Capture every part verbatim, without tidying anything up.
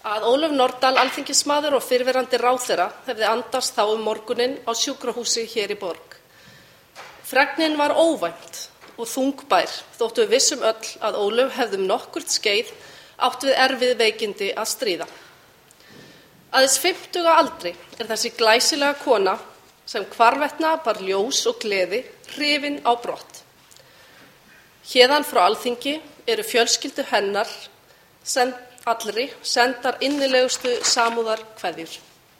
að Ólöf Nordal, alþingismaður og fyrrverandi ráðherra, hefði andast þá um morguninn á sjúkrahúsi hér í borg. Fregnin var óvænt og þungbær, þótt við vissum öll að Ólöf hefði um nokkurt skeið átt við erfið veikindi að stríða. Aðeins fimmtuga aldri er þessi glæsilega kona sem hvarvetna bar ljós og gleði hrifin á brott. Héðan frá Alþingi eru fjölskyldu hennar send, allri sendar innilegustu samúðarkveðjur.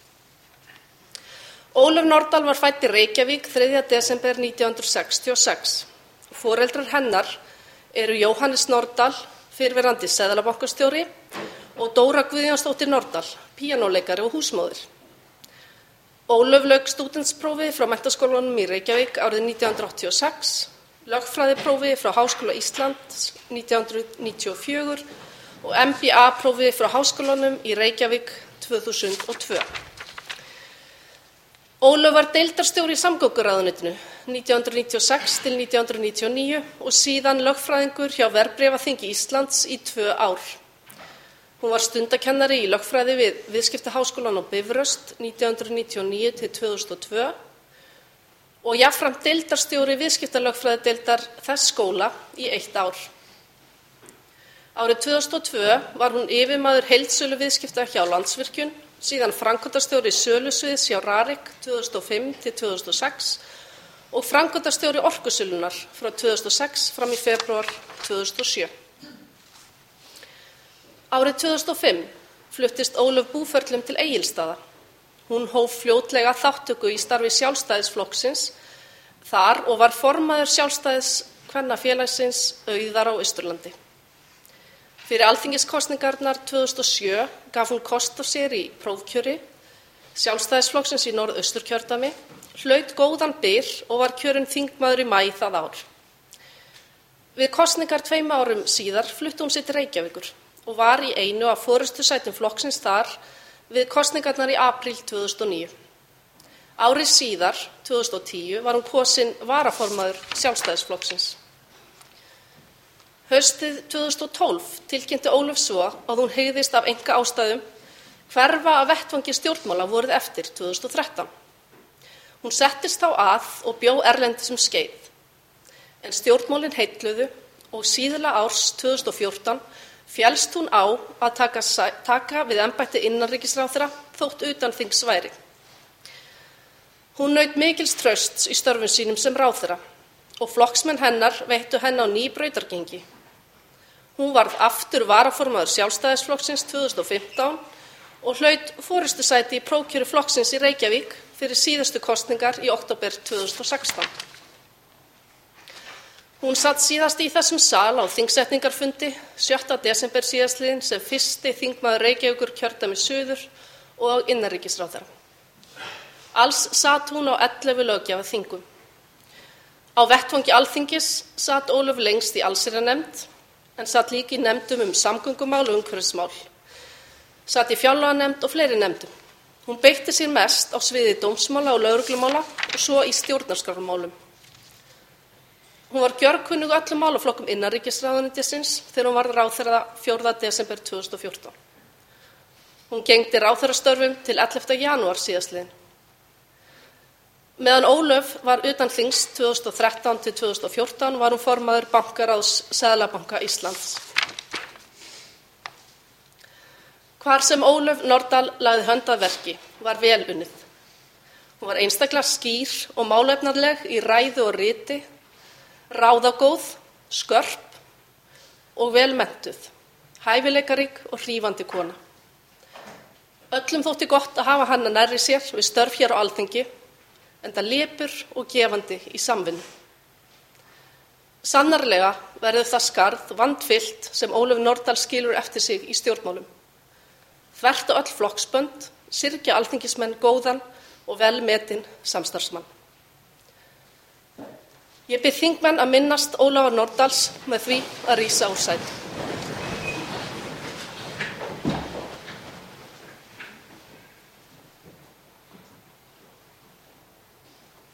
Ólöf Nordal var fædd í Reykjavík þriðja desember nítján hundruð sextíu og sex. Foreldrar hennar eru Jóhannes Nordal, fyrrverandi seðlabankastjóri, og Dóra Guðjónsdóttir Nordal, píanóleikari og húsmóðir. Ólöf lauk stúdentsprófi frá Menntaskólanum í Reykjavík árið nítján hundruð áttatíu og sex, lögfræðiprófi frá Háskóla Íslands nítján hundruð níutíu og fjögur og M B A-prófi frá Háskólanum í Reykjavík tvö þúsund og tvö. Ólöf var deildarstjóri í samgönguráðuneytinu nítján hundruð níutíu og sex til nítján hundruð níutíu og níu og síðan lögfræðingur hjá Verðbréfaþingi Íslands í tvö ár. Hún var stundakennari í lögfræði við Viðskiptaháskólann á Bifröst nítján hundruð níutíu og níu til tvö þúsund og tvö og jafnframt deildarstjóri viðskiptalögfræðideildar þess skóla í eitt ár. Árið tvö þúsund og tvö var hún yfirmaður heildsöluviðskipta hjá Landsvirkjun, síðan framkvæmdastjóri sölusviðs hjá Rarik tvö þúsund og fimm til tvö þúsund og sex og framkvæmdastjóri Orkusölunnar frá tvö þúsund og sex fram í febrúar tvö þúsund og sjö. Árið tvö þúsund og fimm fluttist Ólöf búferlum til Egilsstaða. Hún hóf fljótlega þátttöku í starfi Sjálfstæðisflokksins þar og var formaður Sjálfstæðiskvennafélagsins Auðar á Austurlandi. Fyrir alþingiskosningarnar tvö þúsund og sjö gaf hún kost á sér í prófkjöri Sjálfstæðisflokksins í Norðausturkjördæmi, hlaut góðan byr og var kjörinn þingmaður í maí það ár. Við kosningar tveim árum síðar flutti hún sig til Reykjavíkur og var í einu af forystusætum flokksins þar við kosningarnar í apríl tvö þúsund og níu. Ári síðar, tvö þúsund og tíu, var hún kosin varaformaður Sjálfstæðisflokksins. Haustið tvö þúsund og tólf tilkynnti Ólöf svo að hún hygðist af enga ástæðum hverfa af vettvangi stjórnmála vorið eftir tvö þúsund og þrettán. Hún settist þá að og bjó erlendis um skeið, en stjórnmálin heilluðu og síðla árs tvö þúsund og fjórtán féllst hún á að taka, taka við embætti innanríkisráðherra þótt utan þings væri. Hún naut mikils trausts í störfum sínum sem ráðherra og flokksmenn hennar veittu henni á ný brautargengi. Hún varð aftur varaformaður Sjálfstæðisflokksins tvö þúsund og fimmtán og hlaut forystusæti í prófkjöri flokksins í Reykjavík fyrir síðustu kosningar í október tvö þúsund og sextán. Hún satt síðast í þessum sal á þingsetningarfundi sjötta desember síðastliðinn sem fyrsti þingmaður Reykjavíkur kjördæmis suður og innanríkisráðherra. Alls sat hún á ellefu löggjafarþingum. Á vettvangi Alþingis sat Ólöf lengst í allsherjarnefnd, en sat líka í nefndum um samgöngumál og umhverfismál. Sat í fjárlaganefnd og fleiri nefndum. Hún beitti sér mest á sviði dómsmála og lögreglumála og svo í stjórnarskrármálum. Hún var gjörkunnug öllum málaflokkum innanríkisráðuneytisins þegar hún varð ráðherra fjórða desember tvö þúsund og fjórtán. Hún gegndi ráðherrastörfum til ellefta janúar síðastliðinn. Meðan Ólöf var utan þings tvö þúsund og þrettán til tvö þúsund og fjórtán var hún formaður bankaráðs Seðlabanka Íslands. Hvar sem Ólöf Nordal lagði hönd að verki var vel unnið. Hún var einstaklega skýr og málefnaleg í ræðu og riti, ráðagóð, skörp og vel menntuð, hæfileikarík og hrífandi kona. Öllum þótti gott að hafa hana nærri sér við störf hér á Alþingi, enda lepur og gefandi í samvinnu. Sannarlega verður það skarð vandfyllt sem Ólöf Nordal skilur eftir sig í stjórnmálum. Þvert á öll flokksbönd syrgja alþingismenn góðan og vel metinn samstarfsmann. Ég bið þingmenn að minnast Ólafar Nordals með því að rísa úr sætum.